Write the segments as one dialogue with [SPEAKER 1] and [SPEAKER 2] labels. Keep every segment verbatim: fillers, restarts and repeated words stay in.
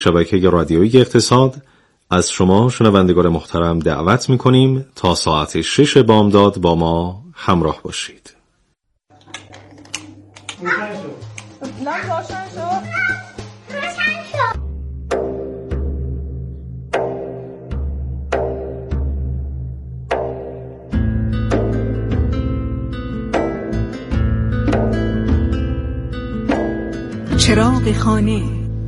[SPEAKER 1] شبکه رادیویی اقتصاد از شما شنوندگان محترم دعوت می‌کنیم تا ساعت شش بامداد با ما همراه باشید.
[SPEAKER 2] چراغ خانه.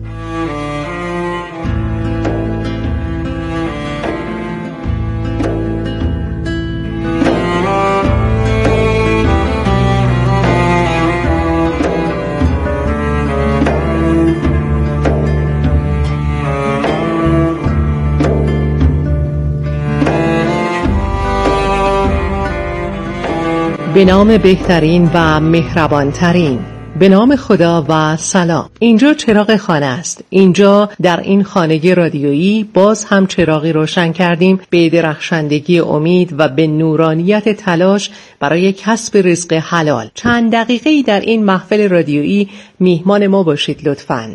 [SPEAKER 3] به نام بهترین و مهربانترین، به نام خدا و سلام. اینجا چراغ خانه است. اینجا در این خانه رادیویی باز هم چراغی روشن کردیم به درخشندگی امید و به نورانیت تلاش برای کسب رزق حلال. چند دقیقه‌ای در این محفل رادیویی میهمان ما باشید لطفاً.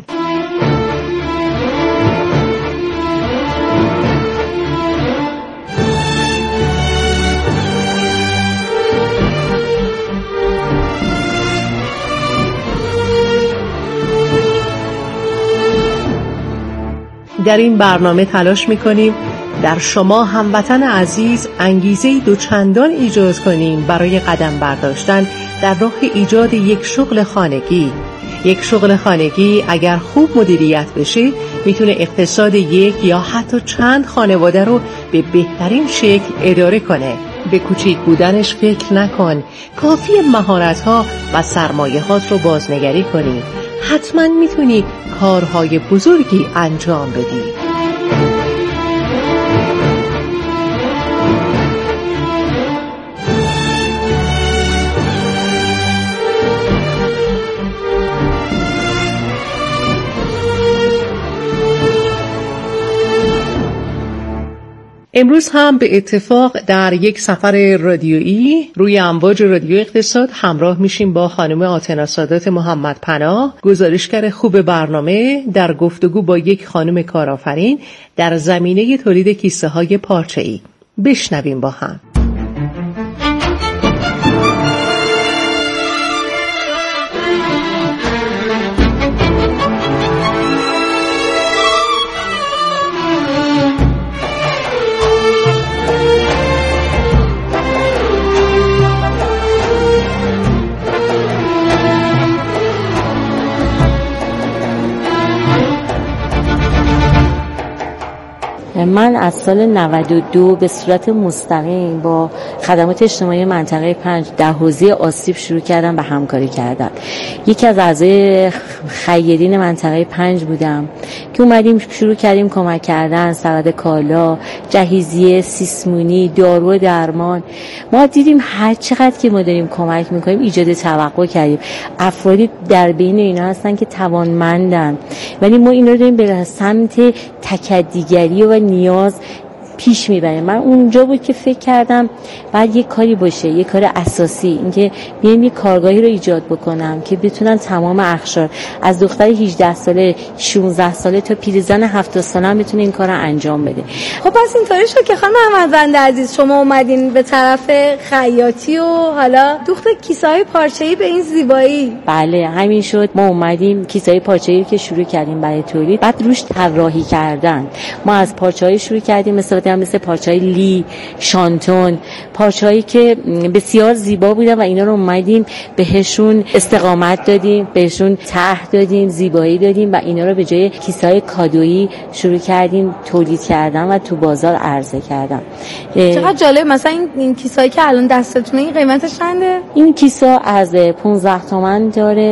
[SPEAKER 3] در این برنامه تلاش می‌کنیم در شما هموطن عزیز انگیزه‌ای دوچندان ایجاد کنیم برای قدم برداشتن در راه ایجاد یک شغل خانگی. یک شغل خانگی اگر خوب مدیریت بشه میتونه اقتصاد یک یا حتی چند خانواده رو به بهترین شکل اداره کنه. به کوچیک بودنش فکر نکن، کافی مهارت‌ها و سرمایه‌هات رو بازنگری کنی. حتما میتونی کارهای بزرگی انجام بدی. امروز هم به اتفاق در یک سفر رادیویی روی امواج رادیو اقتصاد همراه میشیم با خانم آتنا سادات محمد پناه، گزارشگر خوب برنامه، در گفتگو با یک خانم کارآفرین در زمینه تولید کیسه های پارچه‌ای. بشنویم با هم.
[SPEAKER 4] من از سال نود و دو به صورت مستقیم با خدمات اجتماعی منطقه پنج در حوزه آسیب شروع کردم به همکاری کردن. یکی از اعضای خیرین منطقه پنج بودم که اومدیم شروع کردیم کمک کردن، سبد کالا، جهیزیه، سیسمونی، دارو و درمان. ما دیدیم هر چقدر که ما داریم کمک میکنیم ایجاد توقع کردیم. افرادی در بین اینا هستن که توانمندن ولی ما اینا رو داریم به سمت تکدیگری و نیاز پیش میبریم. من اونجا بود که فکر کردم بعد یک کاری باشه، یک کار اساسی، اینکه بیایم یک کارگاهی رو ایجاد بکنم که بتونن تمام اقشار از دختر هجده ساله، شانزده ساله تا پیرزن هفتاد ساله هم بتونه این کار رو انجام بده.
[SPEAKER 5] خب پس اینطوری شد که خانم احمدوند عزیز شما اومدین به طرف خیاطی و حالا دوخت کیسه‌های پارچه‌ای به این زیبایی.
[SPEAKER 4] بله همین شد. ما اومدیم کیسه‌های پارچه‌ای که شروع کردیم برای تولید، بعد روش طراحی کردن. ما از پارچه‌های شروع کردیم مثل مثل پارچه‌های لی، شانتون، پارچه‌هایی که بسیار زیبا بودن و اینا رو اومدیم بهشون استقامت دادیم، بهشون طرح دادیم، زیبایی دادیم و اینا رو به جای کیسه‌های کادویی شروع کردیم تولید کردن و تو بازار عرضه کردن.
[SPEAKER 5] چقدر جالب. مثلا این, این کیسه‌ای که الان دستتونه این قیمتش چنده؟
[SPEAKER 4] این کیسه از پانزده تومن داره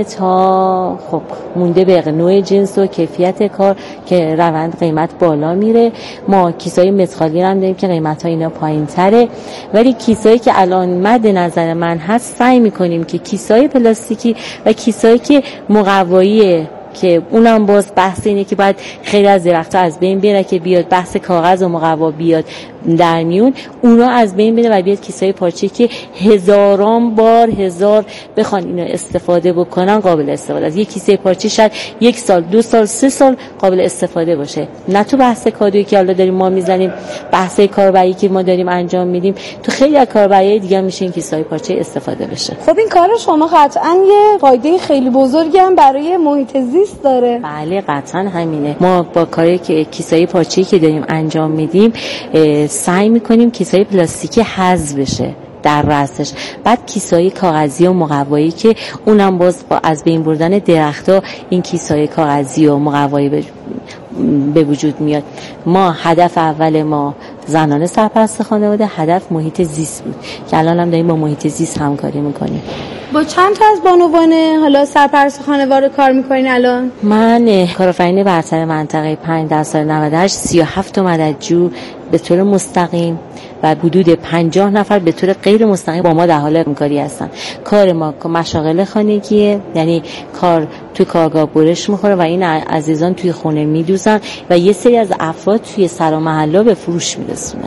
[SPEAKER 4] تا خب مونده به نوع جنس و کیفیت کار که روند قیمت بالا میره. ما کیسه‌های متخالی هم داریم که قیمت‌ها اینا پایین‌تره، ولی کیسه‌ای که الان مد نظر من هست سعی می‌کنیم که کیسه‌های پلاستیکی و کیسه‌ای که مقواییه که اونم باز بحث اینه که باید خیلی از درخت‌ها از بین بره که بیاد بحث کاغذ و مقوا بیاد در میون اونا از بین بره و بیاد کیسه‌های پارچه‌ای که هزاران بار هزار بخوان اینو استفاده بکنن قابل استفاده است. یک کیسه پارچه شاید یک سال دو سال سه سال قابل استفاده باشه، نه تو بحث کادویی که حالا داریم ما میزنیم، بحث کاربری که ما داریم انجام میدیم، تو خیلی از کاربری دیگه میشه این کیسه‌های پارچه استفاده بشه.
[SPEAKER 5] خب این کار شما قطعاً یه فایده خیلی بزرگی هم برای محیط زیست داره.
[SPEAKER 4] بله قطعاً همینه. ما با کاری که کیسه‌های پارچه‌ای که داریم انجام میدیم سعی میکنیم کیسه‌های پلاستیکی حذف بشه در رأسش. بعد کیسه‌های کاغذی و مقوایی که اونم باز با از بین بردن درخت‌ها این کیسه‌های کاغذی و مقوایی به وجود میاد. ما هدف اول ما زنان سرپرست خانواده هدف محیط زیست بود که الان هم داریم با محیط زیست همکاری میکنیم.
[SPEAKER 5] با چند تا از بانوان حالا سرپرست خانواده کار میکنین الان؟
[SPEAKER 4] من کارآفرین برتر منطقه پنج در سال نود و هشت سی و هفت مددجو به طور مستقیم و حدود پنجاه نفر به طور غیر مستقیم با ما در حال همکاری هستن. کار ما مشاغل خانگیه، یعنی کار توی کارگاه برش میخوره و این عزیزان توی خونه میدوزن و یه سری از افراد توی سر و محلا به فروش میرسونه.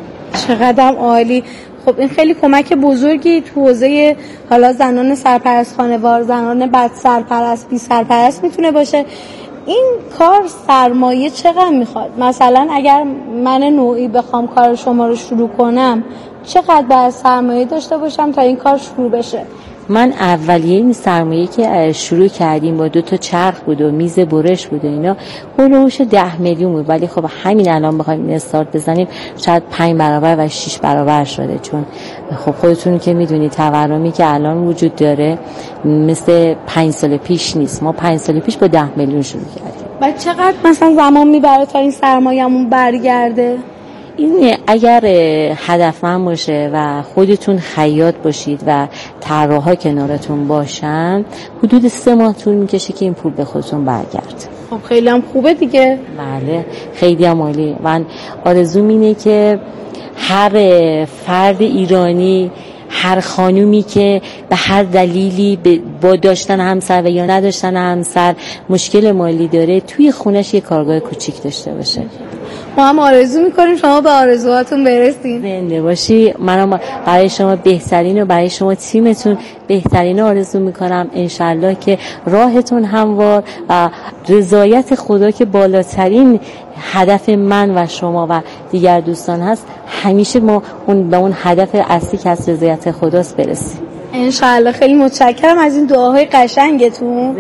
[SPEAKER 5] چقدر عالی. خب این خیلی کمک بزرگی تو حوزه حالا زنان سرپرست خانوار، زنان بد سرپرست، بی سرپرست میتونه باشه. این کار سرمایه چقدر میخواد؟ مثلا اگر من نوعی بخوام کار شما رو شروع کنم چقدر باید سرمایه داشته باشم تا این کار شروع بشه؟
[SPEAKER 4] من اولیه این سرمایه که شروع کردیم با دو تا چرخ بود و میز برش بود و اینا هولوش ده میلیون بود، ولی خب همین الان بخوایم این استارت بزنیم شاید پنج برابر و شش برابر شده، چون خب خودتون که میدونید تورمی که الان وجود داره مثل پنج سال پیش نیست. ما پنج سال پیش با ده میلیون شروع کردیم.
[SPEAKER 5] بعد چقدر مثلا زمان میبره تا این سرمایه‌مون برگرده؟
[SPEAKER 4] این اگر هدفمند باشه و خودتون خیاط باشید و طراحا کنارتون باشن حدود سه ماه طول میکشه که این پول به خودتون برگرد.
[SPEAKER 5] خب خیلی هم خوبه دیگه.
[SPEAKER 4] بله خیلی هم عالی. من آرزوم اینه که هر فرد ایرانی، هر خانومی که به هر دلیلی با داشتن همسر و یا نداشتن همسر مشکل مالی داره توی خونش یه کارگاه کوچیک داشته باشه.
[SPEAKER 5] ما هم آرزو میکنیم شما به آرزوهاتون برسید.
[SPEAKER 4] زنده باشی. منم برای شما بهترین و برای شما تیمتون بهترین آرزو میکنم. انشالله که راهتون هموار و رضایت خدا که بالاترین هدف من و شما و دیگر دوستان هست همیشه ما اون به اون هدف اصلی که از رضایت خداست برسیم.
[SPEAKER 5] انشالله. خیلی متشکرم از این دعاهای قشنگتون.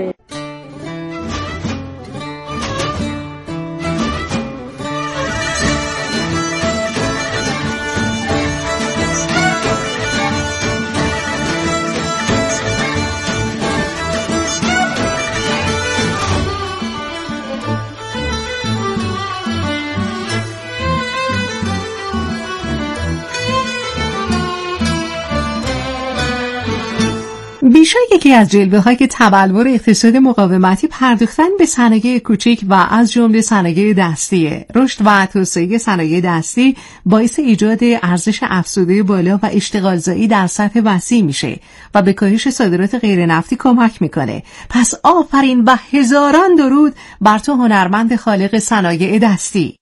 [SPEAKER 2] بیشک یکی از جلوه‌های که تبلور اقتصاد مقاومتی پرداختن به صنایع کوچک و از جمله صنایع دستیه. رشد و توسعه صنایع دستی باعث ایجاد ارزش افزوده بالا و اشتغالزایی در سطح وسیع میشه و به کاهش صادرات غیر نفتی کمک میکنه. پس آفرین و هزاران درود بر تو هنرمند خالق صنایع دستی.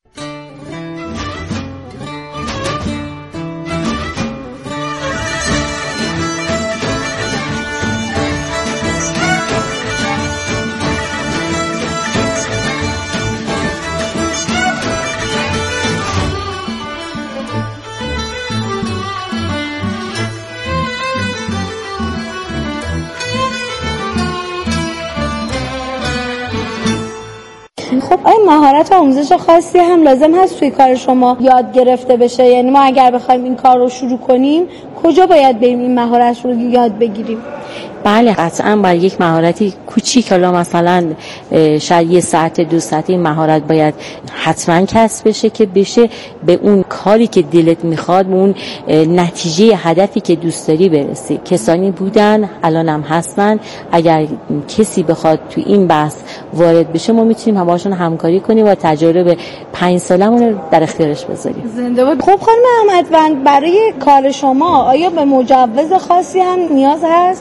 [SPEAKER 5] خب این مهارت و آموزش خاصی هم لازم هست توی کار شما یاد گرفته بشه؟ یعنی ما اگر بخوایم این کار رو شروع کنیم کجا باید بریم این مهارت رو یاد بگیریم؟
[SPEAKER 4] بله قطعا برای یک مهارتی کوچیک، حالا مثلا شاید یه ساعت دو ساعت این مهارت باید حتما کسب بشه که بشه به اون کاری که دلت میخواد، به اون نتیجه هدفی که دوست داری برسی. کسانی بودن الان هم هستن، اگر کسی بخواد تو این بحث وارد بشه ما میتونیم هماشون همکاری کنیم و تجربه پنج سالمون رو در اختیارش بذاریم.
[SPEAKER 5] زنده باد. خب خانم احمدوند، برای کار شما آیا به مجوز خاصی هم نیاز هست؟
[SPEAKER 4] برای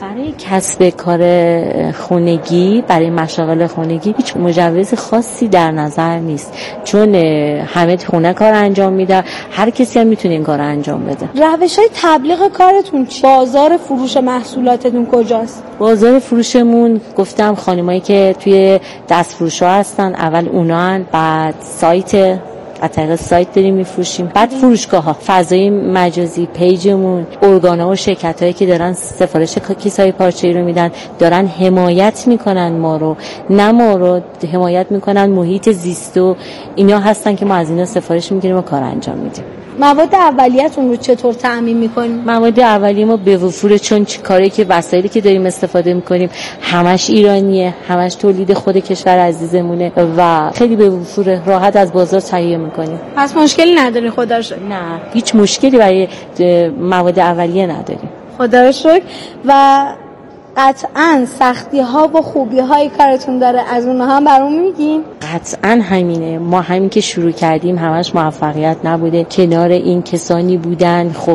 [SPEAKER 4] کسب کار خانگی، برای مشاغل خانگی هیچ مجوز خاصی در نظر نیست، چون همه خونه کار انجام میده، هر کسی هم میتونه این کار انجام بده.
[SPEAKER 5] روش‌های تبلیغ کارتون چی؟ بازار فروش محصولاتتون کجاست؟
[SPEAKER 4] بازار فروشمون گفتم خانمایی که توی دست فروش‌ها هستن، اول اونان، بعد سایت، از طریق سایت داریم میفروشیم، بعد فروشگاه ها، فضای مجازی، پیجمون، ارگان‌ها و شرکت‌هایی که دارن سفارش کیسه‌های پارچه‌ای رو میدن، دارن حمایت میکنن ما رو، نه ما رو حمایت میکنن محیط زیست و اینا هستن که ما از اینا سفارش میگیریم و کار انجام میدیم.
[SPEAKER 5] مواد اولیه‌تون رو چطور تامین میکنیم؟
[SPEAKER 4] مواد اولیه ما به وفور، چون کاری که وسایلی که داریم استفاده میکنیم همش ایرانیه، همش تولید خود کشور عزیزمونه و خیلی به وفور، راحت از بازار تهیه میکنیم.
[SPEAKER 5] پس مشکلی ندارین خدا رو شکر؟
[SPEAKER 4] نه، هیچ مشکلی برای مواد اولیه نداریم.
[SPEAKER 5] خدا رو شکر. و قطعاً سختی ها و خوبی های کارتون داره، از اونها هم برام میگین؟
[SPEAKER 4] قطعاً همینه، ما همین که شروع کردیم همش موفقیت نبوده، کنار این کسانی بودن. خب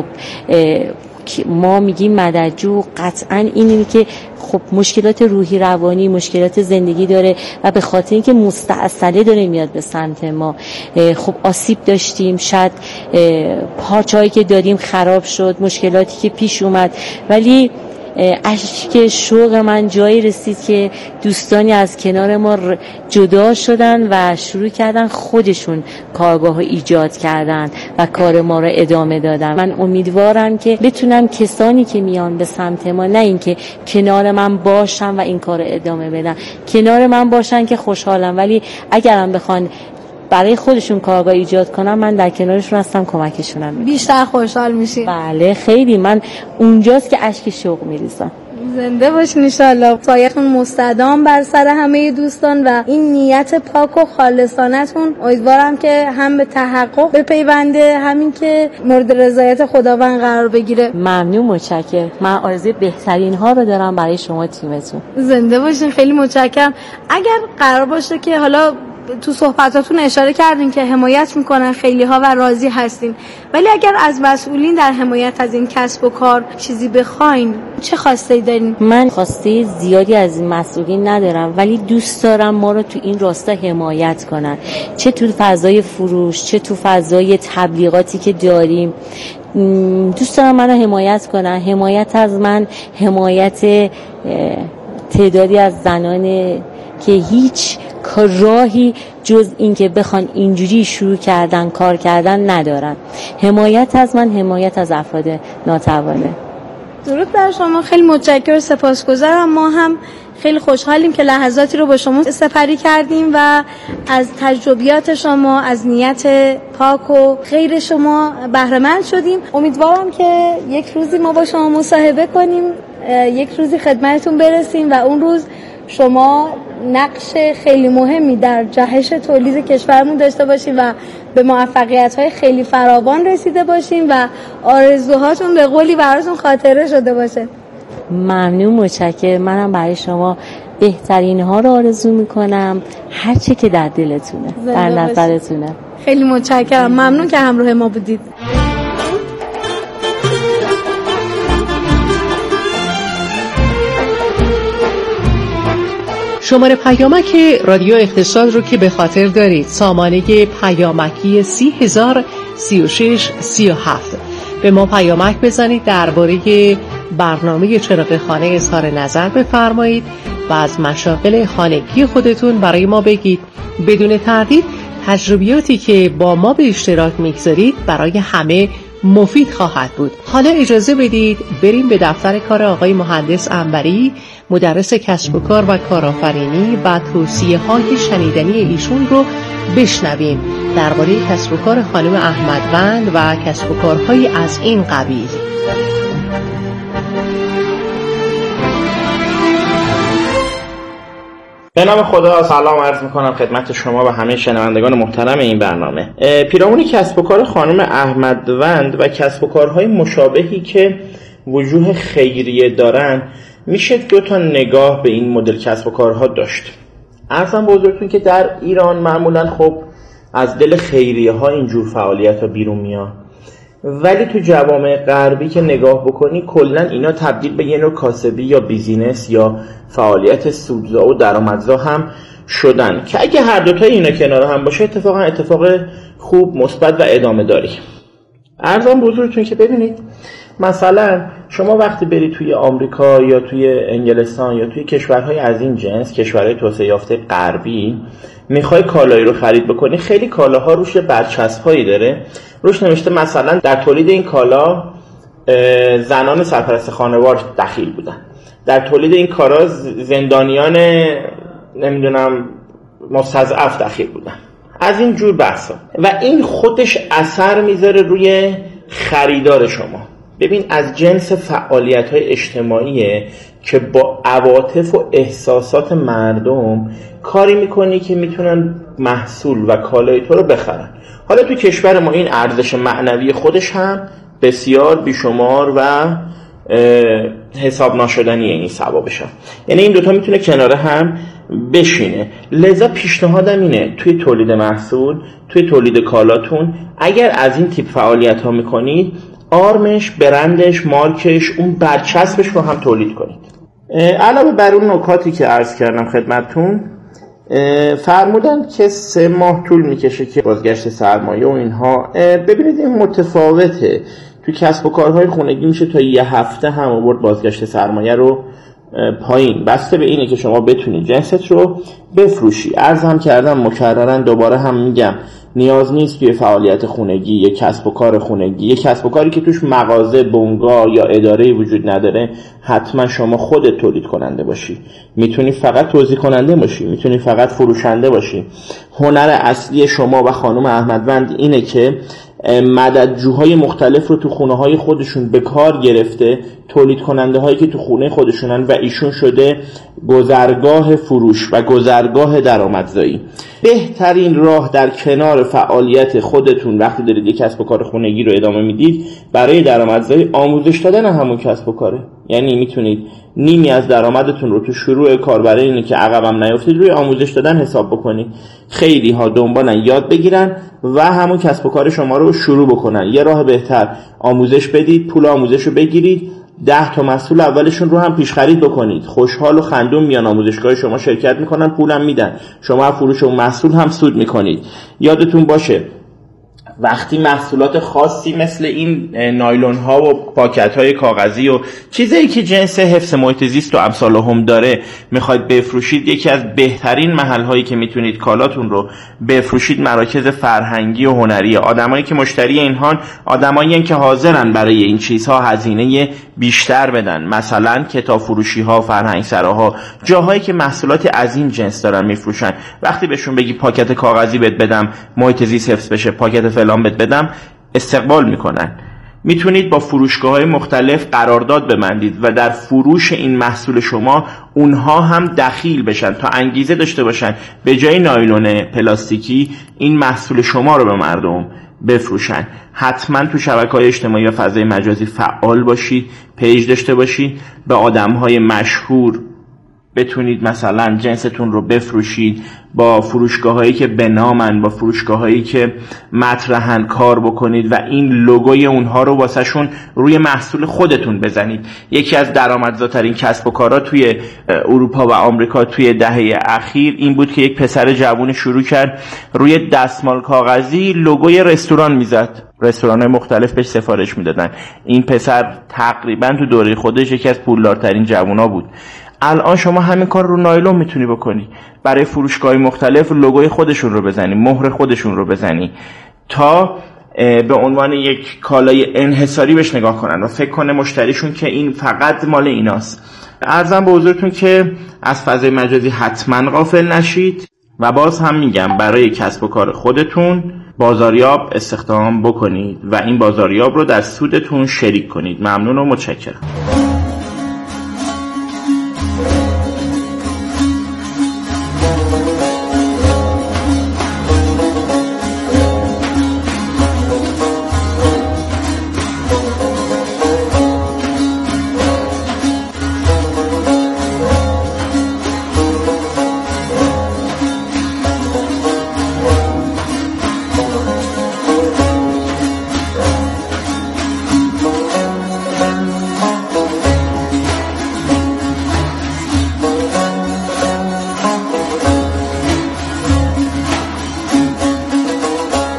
[SPEAKER 4] ما میگیم مددجو، قطعاً اینه که خب مشکلات روحی روانی، مشکلات زندگی داره و به خاطر اینکه مستعصله داره میاد به سمت ما، خب آسیب داشتیم، شاید پارچه‌هایی که داریم خراب شد، مشکلاتی که پیش اومد، ولی اشک شوق من جایی رسید که دوستانی از کنار ما جدا شدن و شروع کردن خودشون کارگاه ایجاد کردن و کار ما رو ادامه دادن. من امیدوارم که بتونم کسانی که میان به سمت ما، نه این که کنار من باشن و این کار رو ادامه بدن، کنار من باشن که خوشحالم، ولی اگرم بخوان برای خودشون کارگاه ایجاد کنم، من در کنارشون هستم، کمکشونم میکنم.
[SPEAKER 5] بیشتر خوشحال میشی؟
[SPEAKER 4] بله خیلی، من اونجاست که اشک شوق میریزم.
[SPEAKER 5] زنده باشین ان شاء الله. سایه‌تون مستدام بر سر همه دوستان و این نیت پاک و خالصانه‌تون امیدوارم که هم به تحقق بپیونده، همین که مورد رضایت خداوند قرار بگیره.
[SPEAKER 4] ممنون، متشکرم. من آرزوی بهترین ها رو دارم برای شما تیمتون.
[SPEAKER 5] زنده باشین، خیلی متشکرم. اگر قرار باشه که حالا تو صحبتاتون اشاره کردین که حمایت میکنن خیلی ها و راضی هستین، ولی اگر از مسئولین در حمایت از این کسب و کار چیزی بخواین، چه خواسته‌ای دارین؟
[SPEAKER 4] من خواسته زیادی از این مسئولین ندارم، ولی دوست دارم ما رو تو این راستا حمایت کنن، چه تو فضای فروش، چه تو فضای تبلیغاتی که داریم. دوست دارم منو حمایت کنن. حمایت از من حمایت تعدادی از زنان که هیچ راهی جز این که بخوان اینجوری شروع کردن کار کردن ندارن. حمایت از من حمایت از افراد ناتوانه.
[SPEAKER 5] درود بر شما، خیلی متشکرم، سپاسگزارم. ما هم خیلی خوشحالیم که لحظاتی رو با شما سپری کردیم و از تجربیات شما، از نیت پاک و خیر شما بهره مند شدیم. امیدوارم که یک روزی ما با شما مصاحبه کنیم، یک روزی خدمتتون برسیم و اون روز شما نقش خیلی مهمی در جهش تولید کشورمون داشته باشیم و به موفقیت‌های خیلی فراوان رسیده باشیم و آرزوهاتون به قولی براتون خاطره شده باشه.
[SPEAKER 4] ممنون، متشکرم. منم برای شما بهترین ها رو آرزو میکنم، هر چی که در دلتونه، در نظرتونه.
[SPEAKER 5] خیلی متشکرم، ممنون که همراه ما بودید.
[SPEAKER 3] شماره پیامک رادیو اقتصاد رو که به خاطر دارید، سامانه پیامکی سی هزار سی و شش سی و هفت. به ما پیامک بزنید، درباره برنامه چراغ خانه اظهار نظر بفرمایید و از مشاغل خانگی خودتون برای ما بگید. بدون تردید تجربیاتی که با ما به اشتراک میگذارید برای همه مفید خواهد بود. حالا اجازه بدید بریم به دفتر کار آقای مهندس عنبری، مدرس کسب و کار و کارآفرینی، و توصیه های شنیدنی ایشون رو بشنویم درباره کسب و کار خانم احمدوند و کسب و کارهای از این قبیل.
[SPEAKER 6] به نام خدا سلام عرض میکنم خدمت شما و همه شنوندگان محترم این برنامه. پیرامون کسب و کار خانم احمدوند و کسب و کارهای مشابهی که وجوه خیریه دارن، میشه دو تا نگاه به این مدل کسب و کارها داشت. عرضم بزرگتون که در ایران معمولا خب از دل خیریه ها اینجور فعالیت ها بیرون میاد. ولی تو جوامع غربی که نگاه بکنی کلا اینا تبدیل به یه نوع کاسبی یا بیزینس یا فعالیت سودزا و درآمدزا هم شدن که اگه هر دوتای اینا کنار هم باشه اتفاقا اتفاق خوب، مثبت و ادامه داری. ارزم بزرگتون که ببینید مثلا شما وقتی بری توی آمریکا یا توی انگلستان یا توی کشورهای از این جنس، کشورهای توسعه یافته غربی، میخوای کالایی رو خرید بکنی، خیلی کالاها روش برچسب‌هایی داره، روش نوشته مثلا در تولید این کالا زنان سرپرست خانوار دخیل بودن، در تولید این کالا زندانیان نمیدونم مستضعف دخیل بودن، از این جور بحثا. و این خودش اثر میذاره روی خریدار شما. ببین از جنس فعالیت‌های اجتماعیه که با عواطف و احساسات مردم کاری میکنی که میتونن محصول و کالای تو رو بخرن. حالا تو کشور ما این ارزش معنوی خودش هم بسیار بیشمار و حساب ناشدنی این ثوابش هم. یعنی این دوتا میتونه کنار هم بشینه. لذا پیشنهادم اینه توی تولید محصول، توی تولید کالاتون اگر از این تیپ فعالیت ها میکنید، آرمش، برندش، مارکش، اون برچسبش رو هم تولید کنید. علاوه بر اون نکاتی که عرض کردم خدمتتون، فرمودن که سه ماه طول میکشه که بازگشت سرمایه و اینها. ببینید این متفاوته. تو کسب و کارهای خونگی میشه تا یه هفته هم آورد بازگشت سرمایه رو پایین، بسته به اینه که شما بتونی جنست رو بفروشی. عرض هم کردم مکررن، دوباره هم میگم، نیاز نیست توی فعالیت خونگی، یک کسب و کار خونگی، یک کسب و کاری که توش مغازه، بنگاه یا اداره‌ای وجود نداره، حتما شما خودت تولید کننده باشی. میتونی فقط توزیع کننده باشی، میتونی فقط فروشنده باشی. هنر اصلی شما و خانم احمدوند اینه که مددجوهای مختلف رو تو خونه های خودشون به کار گرفته، تولید کننده هایی که تو خونه خودشونن و ایشون شده گذرگاه فروش و گذرگاه درآمدزایی. بهترین راه در کنار فعالیت خودتون وقتی دارید یک کسب و کار خونگی رو ادامه میدید برای درآمدزایی، آموزش دادن همون کسب و کاره. یعنی میتونید نیمی از درآمدتون رو تو شروع کار برای اینه که عقبم نیافتید روی آموزش دادن حساب بکنید. خیلی ها دنبالن یاد بگیرن و همون کسب و کار شما رو شروع بکنن. یه راه بهتر آموزش بدید، پول آموزش رو بگیرید، ده تا مسئول اولشون رو هم پیش خرید بکنید. خوشحال و خندون میان آموزشگاه شما شرکت میکنن، پولم میدن، شما فروش اون محصول هم سود میکنید. یادتون باشه وقتی محصولات خاصی مثل این نایلون ها و پاکت های کاغذی و چیزایی که جنس حفظ محیط زیست و امثال هم داره میخواید بفروشید، یکی از بهترین محل هایی که میتونید کالاتون رو بفروشید مراکز فرهنگی و هنری. آدمایی که مشتری اینهان آدمایی هستند که حاضرن برای این چیزها هزینه بیشتر بدن، مثلا کتاب فروشی ها، فرهنگ سراها، جاهایی که محصولات از این جنس دارن میفروشن. وقتی بهشون بگی پاکت کاغذی بهت بدم محیط زیست حفظ بشه، پاکت فلان بهت بدم، استقبال میکنن. میتونید با فروشگاه‌های مختلف قرارداد ببندید و در فروش این محصول شما اونها هم دخیل بشن تا انگیزه داشته باشن به جای نایلون پلاستیکی این محصول شما رو به مردم بفروشن. حتما تو شبکه‌های اجتماعی و فضای مجازی فعال باشید، پیج داشته باشید، به آدم‌های مشهور بتونید مثلا جنستون رو بفروشید، با فروشگاهایی که به نامن، با فروشگاهایی که مطرحن کار بکنید و این لوگوی اونها رو واسه شون روی محصول خودتون بزنید. یکی از درآمدزاترین کسب و کارا توی اروپا و آمریکا توی دهه اخیر این بود که یک پسر جوون شروع کرد روی دستمال کاغذی لوگوی رستوران میزد، رستوران‌های مختلف بهش سفارش میدادن. این پسر تقریبا تو دوره خودش یکی از پولدارترین جوونا بود. الان شما همین کار رو نایلون میتونی بکنی، برای فروشگاه‌های مختلف لوگوی خودشون رو بزنی، مهر خودشون رو بزنی تا به عنوان یک کالای انحصاری بهش نگاه کنن و فکر کنه مشتریشون که این فقط مال ایناست. عرضم به حضورتون که از فضای مجازی حتما غافل نشید و باز هم میگم برای کسب و کار خودتون بازاریاب استخدام بکنید و این بازاریاب رو در سودتون شریک کنید. ممنون و متشکرم.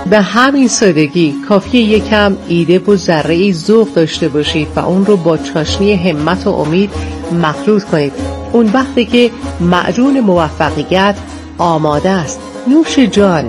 [SPEAKER 3] به همین سادگی کافیه یکم ایده و ذره‌ای ذوق داشته باشید و اون رو با چاشنی همت و امید مخلوط کنید. اون وقتی که معجون موفقیت آماده است. نوش جان.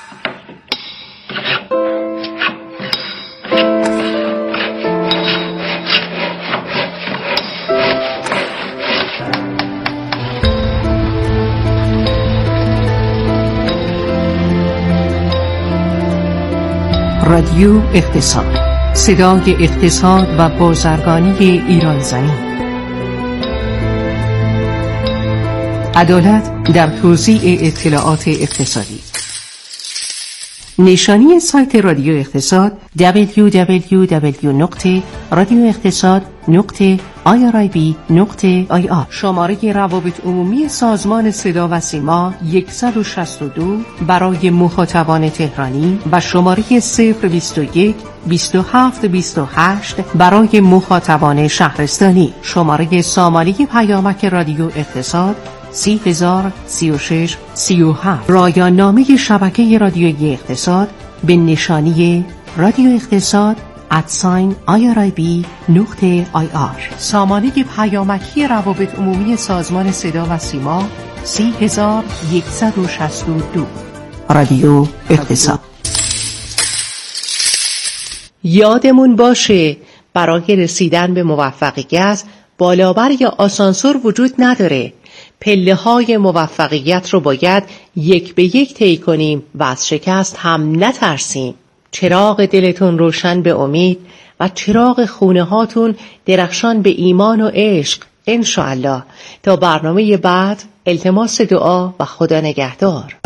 [SPEAKER 2] رادیو اقتصاد، صدای اقتصاد و بازرگانی ایران زمین. عدالت در توزیع اطلاعات اقتصادی. نشانی سایت رادیو اقتصاد دبلیو دبلیو دبلیو نقطه رادیو اقتصاد نقطه آی آر آی بی نقطه آی آر. شماره روابط عمومی سازمان صدا و سیما صد و شصت و دو برای مخاطبان تهرانی و شماره صفر بیست و یک بیست و هفت بیست و هشت برای مخاطبان شهرستانی. شماره سامانه پیامک رادیو اقتصاد سی هزار سی و شش سی و هفت. رایان نامه شبکه رادیویی اقتصاد به نشانی رادیو اقتصاد ادساین آی آر آی بی نقطه آی آر. سامانه پیامکی روابط عمومی سازمان صدا و سیما سی هزار صد و شصت و دو. رادیو اقتصاد.
[SPEAKER 3] یادمون باشه برای رسیدن به موفقیت بالابر یا آسانسور وجود نداره. پله های موفقیت رو باید یک به یک طی کنیم و از شکست هم نترسیم. چراغ دلتون روشن به امید و چراغ خونه هاتون درخشان به ایمان و عشق انشاءالله. تا برنامه بعد التماس دعا و خدا نگهدار.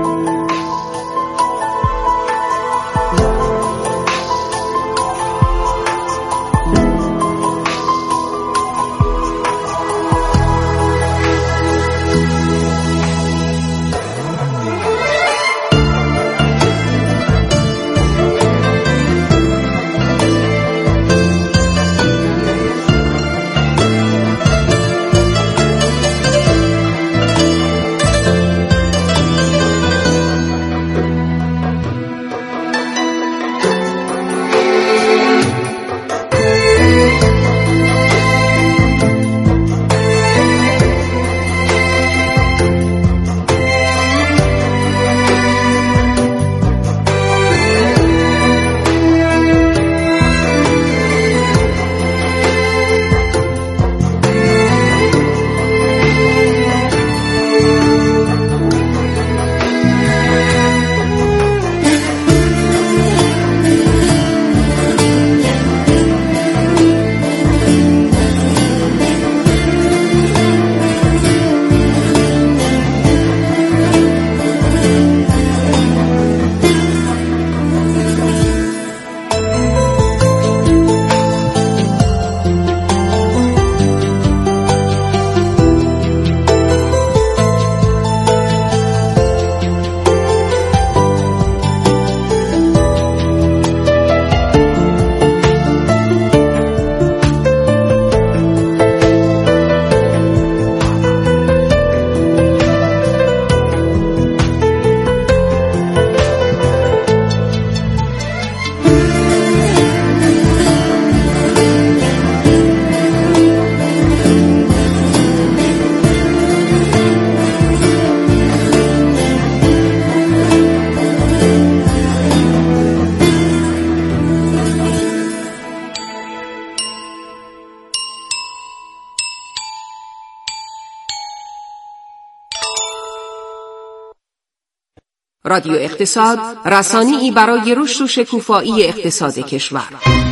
[SPEAKER 2] رادیو اقتصاد، رسانه‌ای برای رشد و شکوفایی اقتصاد کشور.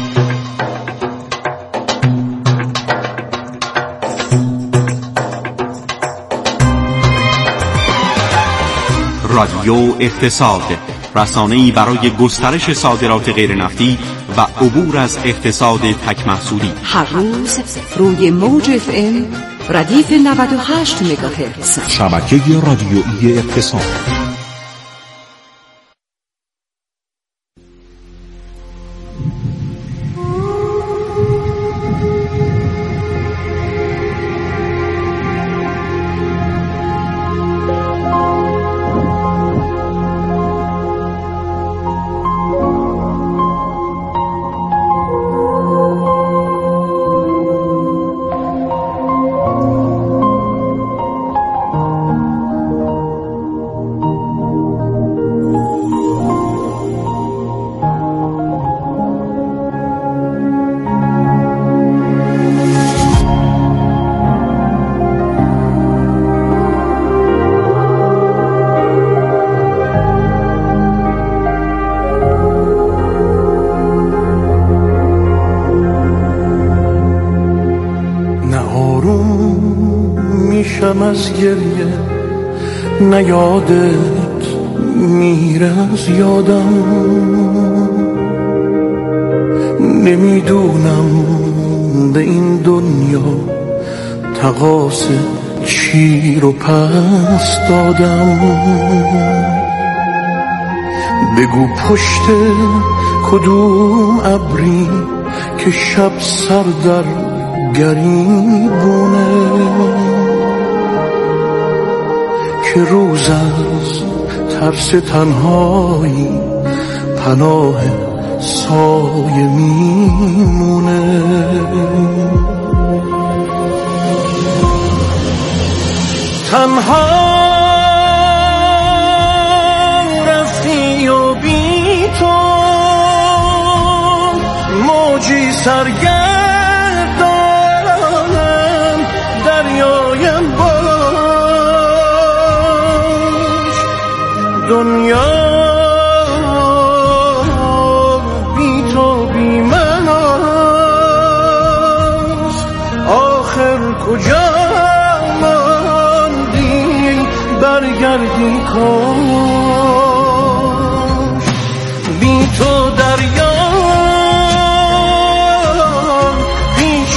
[SPEAKER 7] رادیو اقتصاد، رسانه‌ای برای گسترش صادرات غیرنفتی و عبور از اقتصاد تک محصولی.
[SPEAKER 2] هر روز روی موج اف ام ردیف نود و هشت مگاهرتز.
[SPEAKER 7] شبکه رادیویی اقتصاد.
[SPEAKER 8] میرم از گریه، نه یادت میره از یادم. نمیدونم به این دنیا تقاص چی رو پس دادم. بگو پشت کدوم ابری که شب سر در گریبونه، که روز از ترس تنهایی پناه سایه میمونه. تنها رفتی و بی تو موجی سرگردانم دریایم باش. دنیا بی تو بی من است، آخر کجا برگردی کاش. بی تو دریا پیش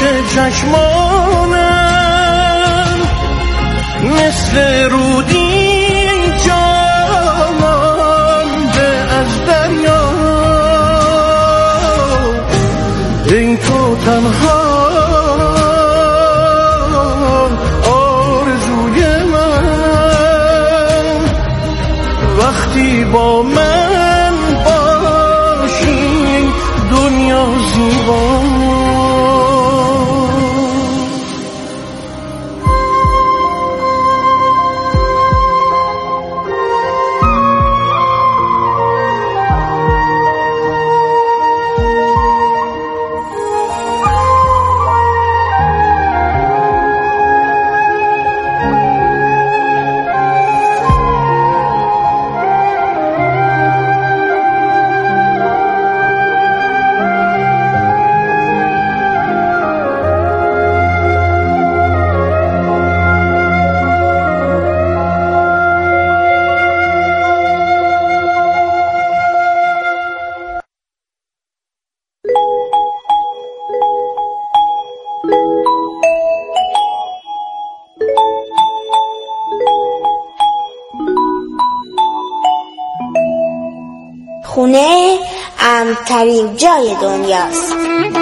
[SPEAKER 8] چشمانم مثل رودی جامانده از دریا. ای تو تنها وقتی با من باشی دنیا زیبا.
[SPEAKER 9] خونه امن‌ترین جای دنیاست.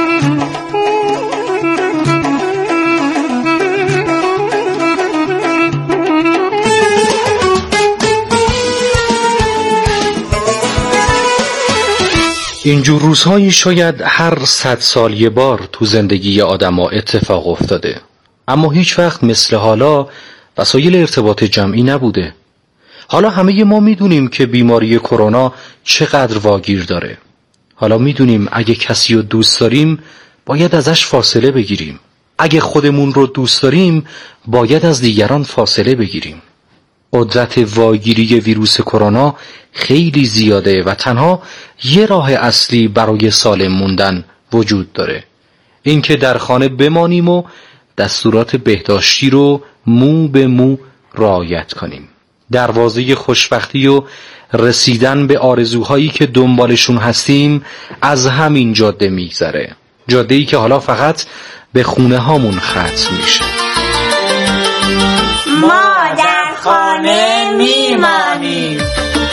[SPEAKER 10] اینجور روزهایی شاید هر صد سال یه بار تو زندگی آدما اتفاق افتاده، اما هیچ وقت مثل حالا وسایل ارتباط جمعی نبوده. حالا همه ما میدونیم که بیماری کرونا چقدر واگیر داره. حالا میدونیم اگه کسی رو دوست داریم باید ازش فاصله بگیریم. اگه خودمون رو دوست داریم باید از دیگران فاصله بگیریم. قدرت واگیری ویروس کرونا خیلی زیاده و تنها یه راه اصلی برای سالم موندن وجود داره، اینکه در خانه بمانیم و دستورات بهداشتی رو مو به مو رعایت کنیم. دروازه خوشبختی و رسیدن به آرزوهایی که دنبالشون هستیم از همین جاده میگذره، جاده‌ای که حالا فقط به خونه هامون ختم میشه.
[SPEAKER 11] ما در خانه میمانیم.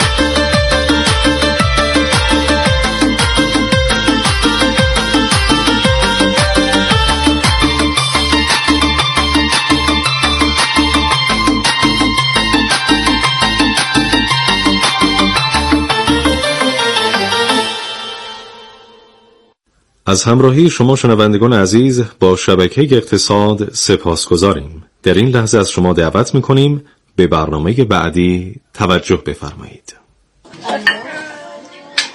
[SPEAKER 1] از همراهی شما شنوندگان عزیز با شبکه اقتصاد سپاسگزاریم. در این لحظه از شما دعوت می‌کنیم به برنامه بعدی توجه بفرمایید.